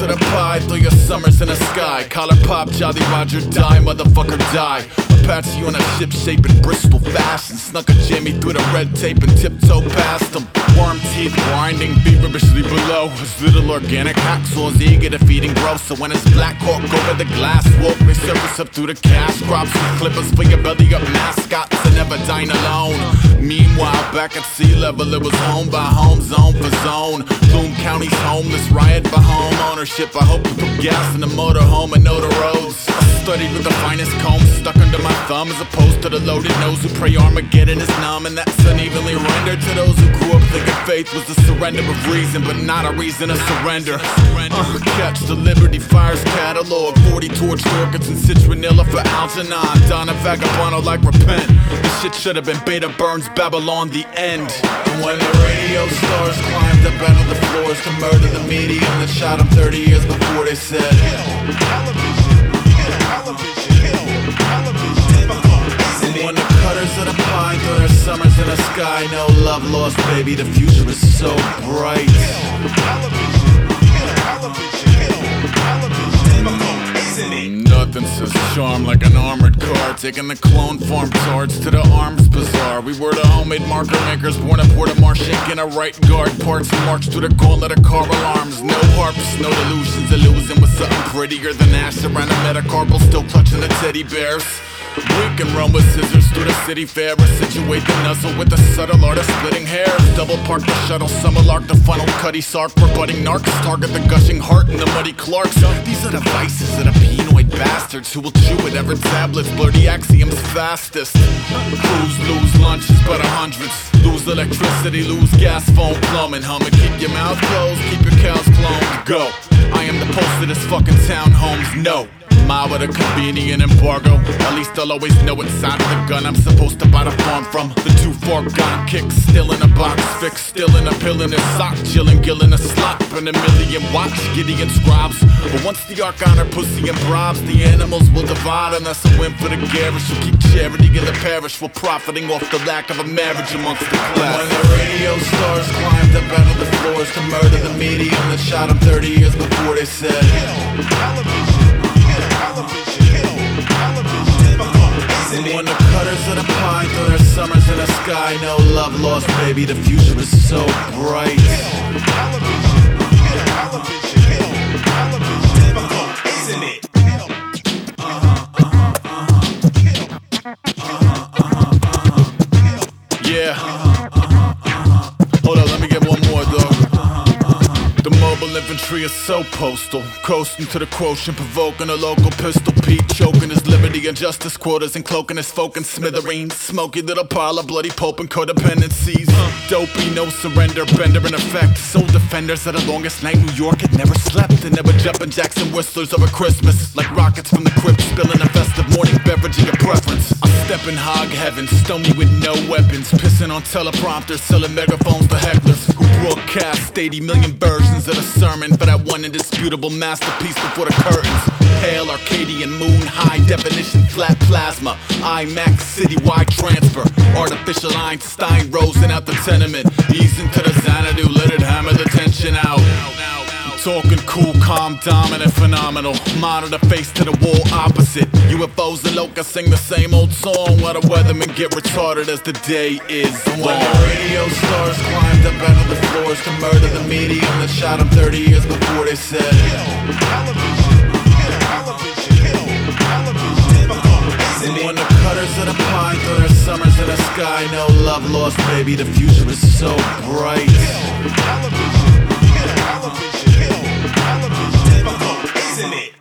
of the pie, throw your summers in the sky. Collar pop, Jolly Roger, die, motherfucker, die. Apache on a ship-shape in Bristol fashion. Snuck a Jamie through the red tape and tiptoe past him. Worm teeth grinding, feverishly below. His little organic hacksaws eager to feeding growth. So when his Black Hawk over the glass walk, they surface up through the cash crops. Clippers for your belly up mascots and never dine alone. Meanwhile, back at sea level, it was home by home, zone for zone. Bloom County's homeless, riot for home ownership. I hope you put gas in the motorhome and know the roads. I studied with the finest comb stuck under my thumb, as opposed to the loaded nose who pray Armageddon is numb. And that's unevenly rendered to those who grew up thinking faith was the surrender of reason, but not a reason to surrender. Catch the Liberty Fires catalog, 40 torch orchids and citronella for Algernon. Donna Vagabond like repent. This shit should have been Beta Burns, Babylon, the end. And when the radio stars climbed up out of the floors to murder the medium that shot him 30 years before, they said and when the cutters of the pine throw their summers in the sky, no love lost, baby, the future is so bright. Nothing says charm like an armored car, taking the clone farm tards to the arms bazaar. We were the homemade marker makers, born at Port of Marshink in a right guard parts and marched through the gauntlet of car alarms. No harps, no delusions, illusion with something prettier than ash around a metacarpal, still clutching the teddy bears. We can run with scissors through the city fair and situate the nuzzle with the subtle art of splitting hairs. Double park the shuttle, summer lark, the funnel, cutty sark for budding narcs. Target the gushing heart and the muddy Clarks. These are the vices of the penoid bastards who will chew at every tablets, blur the axioms fastest. Crews lose lunches by the hundreds, lose electricity, lose gas, phone, plumbing, humming. Keep your mouth closed, keep your cows cloned. Go. I am the pulse of this fucking town, homes. No. Mile with a convenient embargo. At least I'll always know what side of the gun I'm supposed to buy the farm from. The 2-4 gun kick, still in a box fix, still in a pill in a sock, chillin', gillin' a slop, and a million watch, Gideon scribes. But once the arc honor pussy and bribes, the animals will divide, and that's a win for the garish who keep charity in the parish while profiting off the lack of a marriage amongst the class. When the radio stars climbed up out of the floors to murder the medium that shot him 30 years before, they said and when the cutters of the pine throw their summers in the sky, no love lost, baby, the future is so bright. Yeah. Hold up, let me get one more, dog. The mobile infantry is so postal, coasting to the quotient, provoking a local pistol Pete, choking his liberty and justice quotas and cloaking his folk in smithereens. Smoky little pile of bloody pulp and codependencies. Dopey, no surrender, bender in effect. Soul defenders of the longest night New York had never slept, and never jumping Jackson whistlers over Christmas like rockets from the crypt, spilling a festive morning beverage of your preference. I step in hog heaven, stony with no weapons, pissing on teleprompters, selling megaphones to hecklers who broadcast 80 million versions of the sermon for that one indisputable masterpiece before the curtains. Pale Arcadian moon, high definition flat plasma, IMAX citywide transfer, artificial Einstein rosing out the tenement, easing to the Xanadu, let it hammer the tension out. Talking cool, calm, dominant, phenomenal. Monitor face to the wall opposite. UFOs and locusts sing the same old song while the weathermen get retarded as the day is long. When the radio stars climbed up out of the floors to murder the medium that shot him 30 years before, they said and when the cutters of the pine throw their summers in the sky, no love lost, baby, the future is so bright. Isn't it?